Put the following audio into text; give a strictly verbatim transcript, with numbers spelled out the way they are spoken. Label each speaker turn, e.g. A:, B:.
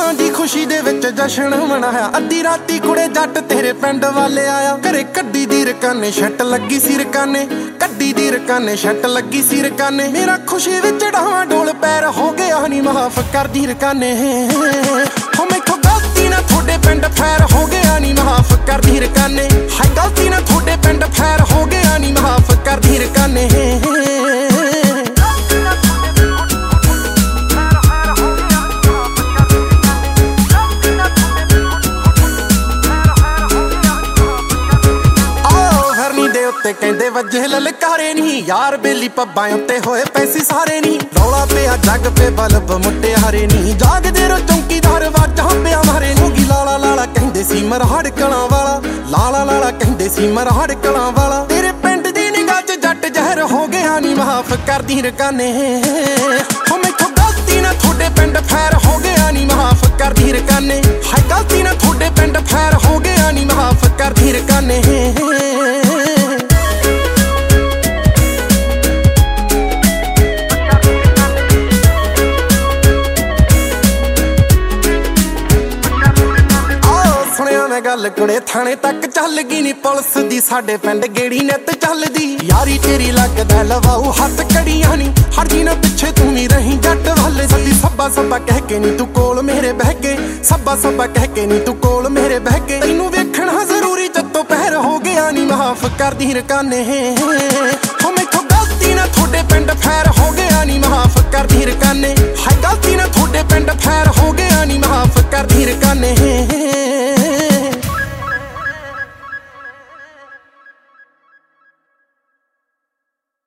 A: ਸਾਲਾਂ ਦੀ ਖੁਸ਼ੀ ਦੇ ਵਿੱਚ ਜਸ਼ਨ ਮਨਾਇਆ। ਅੱਧੀ ਰਾਤੀ ਕੁੜੇ ਜੱਟ ਤੇਰੇ ਪਿੰਡ ਵਾਲੇ ਆਇਆ। ਘਰੇ ਕੱਢੀ ਦੀ ਰਕਾਨੇ ਛੱਟ ਲੱਗੀ ਸੀ ਰਕਾਨੇ, ਕੱਢੀ ਦੀ ਰਕਾਨੇ ਛੱਟ ਲੱਗੀ ਸੀ ਰਕਾਨੇ। ਮੇਰਾ ਖੁਸ਼ੀ ਵਿੱਚ ਡਾਵਾਂ ਡੋਲ ਪੈਰ ਹੋ ਗਿਆ ਨੀ ਮਾਫ ਕਰਦੀ ਰਕਾਨੇ। ਹੋ ਮੈਥੋਂ ਗਲਤੀ ਨਾ ਤੁਹਾਡੇ ਪਿੰਡ ਫੈਰ ਹੋ ਗਿਆ ਨੀ ਮਾਫ ਕਰਦੀ ਰਕਾਨੇ। ਹਾਏ ਗਲਤੀ ਨਾ ਤੁਹਾਡੇ ਪਿੰਡ ਫੈਰ ਹੋ ਗਿਆ ਨੀ ਮਾਫ ਕਰਦੀ ਰਕਾਨੇ। ਤੇ ਕਹਿੰਦੇ ਵਜੇ ਲਲਕਾਰੇ ਨੀ ਯਾਰ ਬੇਲੀ ਪੱਬਾਂ ਉੱਤੇ ਹੋਏ ਪੈਸੇ ਸਾਰੇ ਨੀ। ਰੌਲਾ ਪਿਆ ਜੱਗ ਪੇ ਬਲਬ ਮੁਟਿਆਰੇ ਨੀ, ਜਾਗਦੇ ਰੋ ਚੌਂਕੀਦਾਰ ਵਾਜਾਂ ਪਿਆ ਮਾਰੇ ਨੀ। ਲਾਲਾ ਲਾਲਾ ਕਹਿੰਦੇ ਸੀ ਮਰਹੜ ਕਲਾਂ ਵਾਲਾ, ਲਾਲਾ ਲਾਲਾ ਕਹਿੰਦੇ ਸੀ ਮਰਹੜ ਕਲਾਂ ਵਾਲਾ। ਤੇਰੇ ਪਿੰਡ ਦੀ ਨਿਗਾਹ ਚ ਜੱਟ ਜ਼ਹਿਰ ਹੋ ਗਿਆ ਨੀ ਮਾਫ ਕਰਦੀ ਰਕਾਨੇ। ਹੋ ਮੈਥੋਂ ਗਲਤੀ ਨਾ ਤੁਹਾਡੇ ਪਿੰਡ ਫੈਰ ਹੋ ਗਿਆ ਨੀ ਮਾਫ ਕਰਦੀ ਰਕਾਨੇ। ਹਾਏ ਗਲਤੀ ਨਾ ਤੁਹਾਡੇ ਪਿੰਡ ਫੈਰ ਹੋ ਗਿਆ ਨੀ ਮਾਫ ਕਰਦੀ ਰਕਾਨੇ। ਗੱਲ ਕੁੜੇ ਥਾਣੇ ਤੱਕ ਚੱਲ ਗਈ ਨੀ ਪੁਲਿਸ ਦੀ, ਸਾਡੇ ਪਿੰਡ ਗੇੜੀ ਨਿੱਤ ਚੱਲਦੀ। ਯਾਰੀ ਤੇਰੀ ਲੱਗਦਾ ਲਵਾਉ ਹੱਥ ਕੜੀਆਂ ਨੀ, ਹਰਜੀ ਨਾ ਪਿੱਛੇ ਤੂੰ ਵੀ ਰਹੀ ਜੱਟ ਵੱਲ। ਸੱਦੀ ਸੱਬਾ ਸੱਬਾ ਕਹਿ ਕੇ ਨੀ ਤੂੰ ਕੋਲ ਮੇਰੇ ਬਹਿ ਕੇ, ਸੱਬਾ ਸੱਬਾ ਕਹਿ ਕੇ ਨੀ ਤੂੰ ਕੋਲ ਮੇਰੇ ਬਹਿ ਕੇ। ਤੈਨੂੰ ਵੇਖਣਾ ਜ਼ਰੂਰੀ ਜੱਤੋਂ ਪਹਿਰ ਹੋ ਗਿਆ ਨੀ ਮਾਫ ਕਰਦੀ ਰਕਾਨੇ। ਹੋ ਮੈਥੋਂ ਗਲਤੀ ਨਾ ਤੁਹਾਡੇ ਪਿੰਡ ਫੈਰ ਹੋ ਗਿਆ ਨੀ ਮਾਫ ਕਰਦੀ ਰਕਾਨੇ। ਹਾਏ ਗਲਤੀ ਨਾ ਤੁਹਾਡੇ ਪਿੰਡ ਫੈਰ ਹੋ ਗਿਆ ਨੀ ਮਾਫ ਕਰਦੀ ਰਕਾਨੇ।